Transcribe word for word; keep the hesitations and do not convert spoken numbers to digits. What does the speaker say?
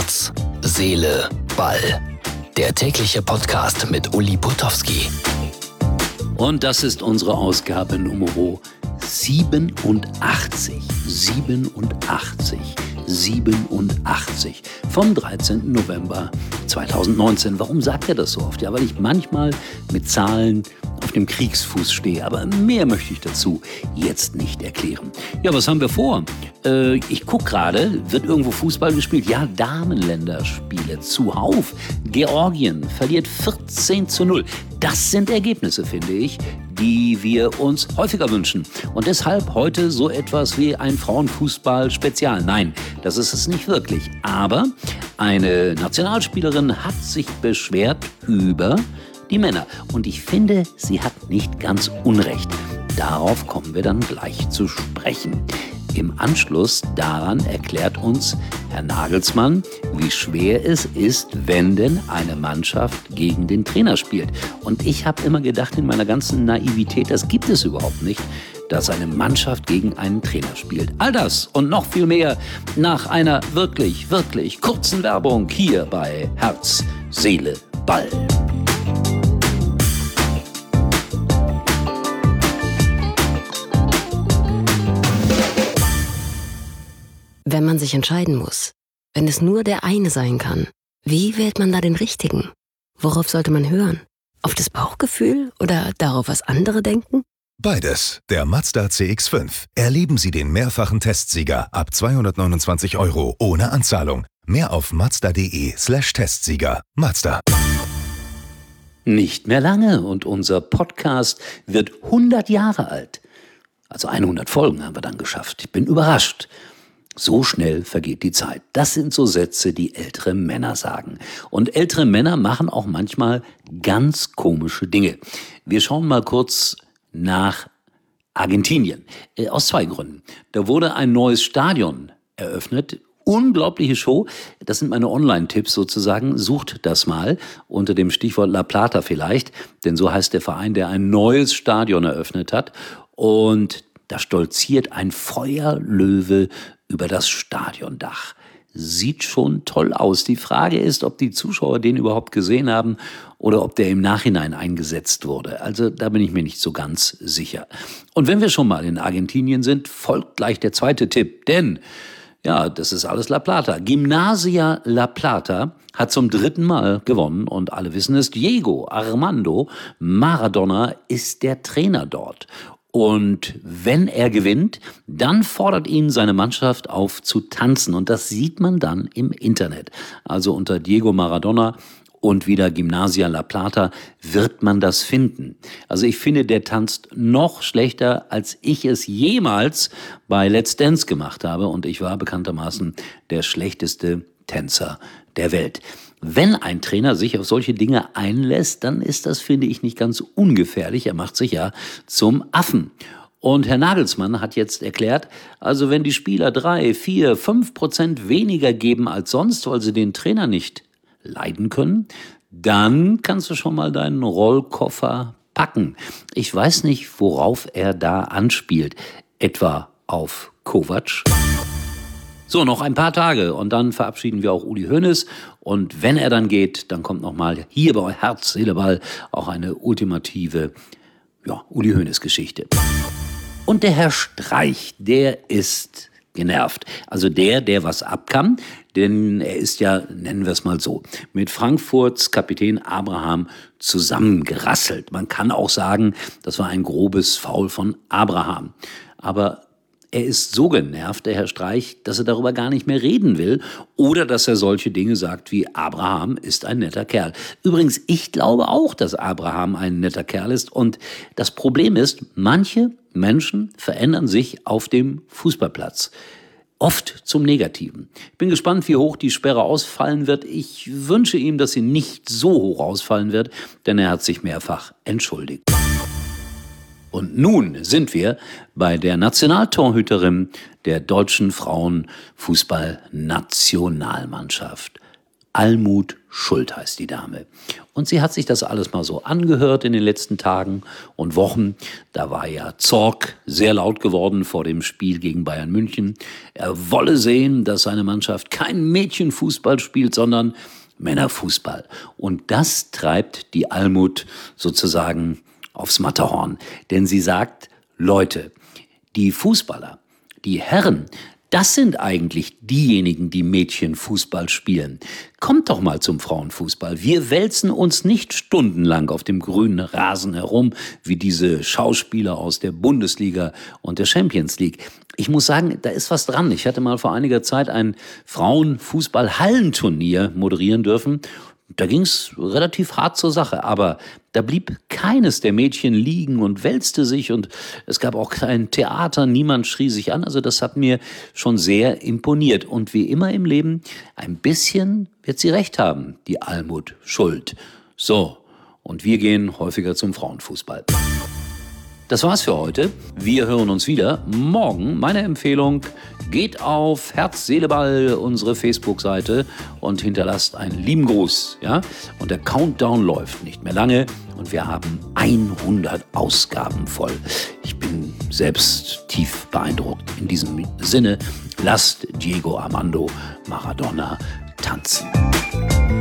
Herz, Seele, Ball. Der tägliche Podcast mit Uli Putowski. Und das ist unsere Ausgabe Nummer siebenundachtzig. siebenundachtzig. siebenundachtzig. Vom dreizehnten November zweitausendneunzehn. Warum sagt er das so oft? Ja, weil ich manchmal mit Zahlen auf dem Kriegsfuß stehe. Aber mehr möchte ich dazu jetzt nicht erklären. Ja, was haben wir vor? Äh, ich gucke gerade, wird irgendwo Fußball gespielt? Ja, Damenländerspiele zuhauf. Georgien verliert vierzehn zu null. Das sind Ergebnisse, finde ich, die wir uns häufiger wünschen. Und deshalb heute so etwas wie ein Frauenfußball-Spezial. Nein, das ist es nicht wirklich. Aber eine Nationalspielerin hat sich beschwert über die Männer. Und ich finde, sie hat nicht ganz Unrecht. Darauf kommen wir dann gleich zu sprechen. Im Anschluss daran erklärt uns Herr Nagelsmann, wie schwer es ist, wenn denn eine Mannschaft gegen den Trainer spielt. Und ich habe immer gedacht in meiner ganzen Naivität, das gibt es überhaupt nicht, dass eine Mannschaft gegen einen Trainer spielt. All das und noch viel mehr nach einer wirklich, wirklich kurzen Werbung hier bei Herz, Seele, Ball. Wenn man sich entscheiden muss, wenn es nur der eine sein kann, wie wählt man da den richtigen? Worauf sollte man hören? Auf das Bauchgefühl oder darauf, was andere denken? Beides. Der Mazda C X fünf. Erleben Sie den mehrfachen Testsieger ab zweihundertneunundzwanzig Euro ohne Anzahlung. Mehr auf mazda.de slash Testsieger. Mazda. Nicht mehr lange und unser Podcast wird hundert Jahre alt. Also hundert Folgen haben wir dann geschafft. Ich bin überrascht. So schnell vergeht die Zeit. Das sind so Sätze, die ältere Männer sagen. Und ältere Männer machen auch manchmal ganz komische Dinge. Wir schauen mal kurz nach Argentinien. Äh, aus zwei Gründen. Da wurde ein neues Stadion eröffnet. Unglaubliche Show. Das sind meine Online-Tipps sozusagen. Sucht das mal unter dem Stichwort La Plata vielleicht. Denn so heißt der Verein, der ein neues Stadion eröffnet hat. Und da stolziert ein Feuerlöwe über das Stadiondach. Sieht schon toll aus. Die Frage ist, ob die Zuschauer den überhaupt gesehen haben oder ob der im Nachhinein eingesetzt wurde. Also da bin ich mir nicht so ganz sicher. Und wenn wir schon mal in Argentinien sind, folgt gleich der zweite Tipp. Denn, ja, das ist alles La Plata. Gimnasia La Plata hat zum dritten Mal gewonnen und alle wissen es. Diego Armando Maradona ist der Trainer dort. Und wenn er gewinnt, dann fordert ihn seine Mannschaft auf zu tanzen. Und das sieht man dann im Internet. Also unter Diego Maradona und wieder Gimnasia La Plata wird man das finden. Also ich finde, der tanzt noch schlechter, als ich es jemals bei Let's Dance gemacht habe. Und ich war bekanntermaßen der schlechteste Tänzer der Welt. Wenn ein Trainer sich auf solche Dinge einlässt, dann ist das, finde ich, nicht ganz ungefährlich. Er macht sich ja zum Affen. Und Herr Nagelsmann hat jetzt erklärt, also wenn die Spieler drei, vier, fünf Prozent weniger geben als sonst, weil sie den Trainer nicht leiden können, dann kannst du schon mal deinen Rollkoffer packen. Ich weiß nicht, worauf er da anspielt. Etwa auf Kovac? So, noch ein paar Tage und dann verabschieden wir auch Uli Hoeneß. Und wenn er dann geht, dann kommt nochmal hier bei Herz, Seele, Ball auch eine ultimative, ja, Uli Hoeneß-Geschichte. Und der Herr Streich, der ist genervt. Also der, der was abkam, denn er ist ja, nennen wir es mal so, mit Frankfurts Kapitän Abraham zusammengerasselt. Man kann auch sagen, das war ein grobes Foul von Abraham. Aber er ist so genervt, der Herr Streich, dass er darüber gar nicht mehr reden will oder dass er solche Dinge sagt wie Abraham ist ein netter Kerl. Übrigens, ich glaube auch, dass Abraham ein netter Kerl ist und das Problem ist, manche Menschen verändern sich auf dem Fußballplatz. Oft zum Negativen. Ich bin gespannt, wie hoch die Sperre ausfallen wird. Ich wünsche ihm, dass sie nicht so hoch ausfallen wird, denn er hat sich mehrfach entschuldigt. Und nun sind wir bei der Nationaltorhüterin der deutschen Frauenfußballnationalmannschaft. Almut Schuld heißt die Dame. Und sie hat sich das alles mal so angehört in den letzten Tagen und Wochen. Da war ja Zorc sehr laut geworden vor dem Spiel gegen Bayern München. Er wolle sehen, dass seine Mannschaft kein Mädchenfußball spielt, sondern Männerfußball. Und das treibt die Almut sozusagen aufs Matterhorn. Denn sie sagt, Leute, die Fußballer, die Herren, das sind eigentlich diejenigen, die Mädchenfußball spielen. Kommt doch mal zum Frauenfußball. Wir wälzen uns nicht stundenlang auf dem grünen Rasen herum, wie diese Schauspieler aus der Bundesliga und der Champions League. Ich muss sagen, da ist was dran. Ich hatte mal vor einiger Zeit ein Frauenfußball-Hallenturnier moderieren dürfen. Da ging es relativ hart zur Sache, aber da blieb keines der Mädchen liegen und wälzte sich und es gab auch kein Theater, niemand schrie sich an. Also das hat mir schon sehr imponiert. Und wie immer im Leben, ein bisschen wird sie recht haben, die Almut Schuld. So, und wir gehen häufiger zum Frauenfußball. Das war's für heute. Wir hören uns wieder morgen. Meine Empfehlung, geht auf Herz, Seele, Ball, unsere Facebook-Seite und hinterlasst einen lieben Gruß. Ja? Und der Countdown läuft nicht mehr lange und wir haben hundert Ausgaben voll. Ich bin selbst tief beeindruckt. In diesem Sinne, lasst Diego Armando Maradona tanzen.